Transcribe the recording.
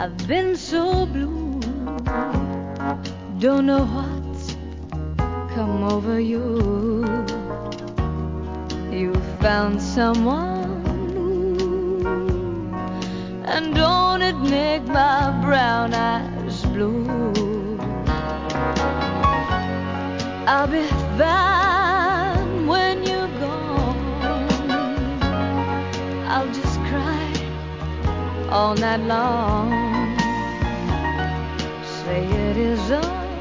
I've been so blue, don't know what's come over you. You found someone new, and don't it make my brown eyes blue? I'll be fine when you're gone. I'll just cry all night long. Say it is all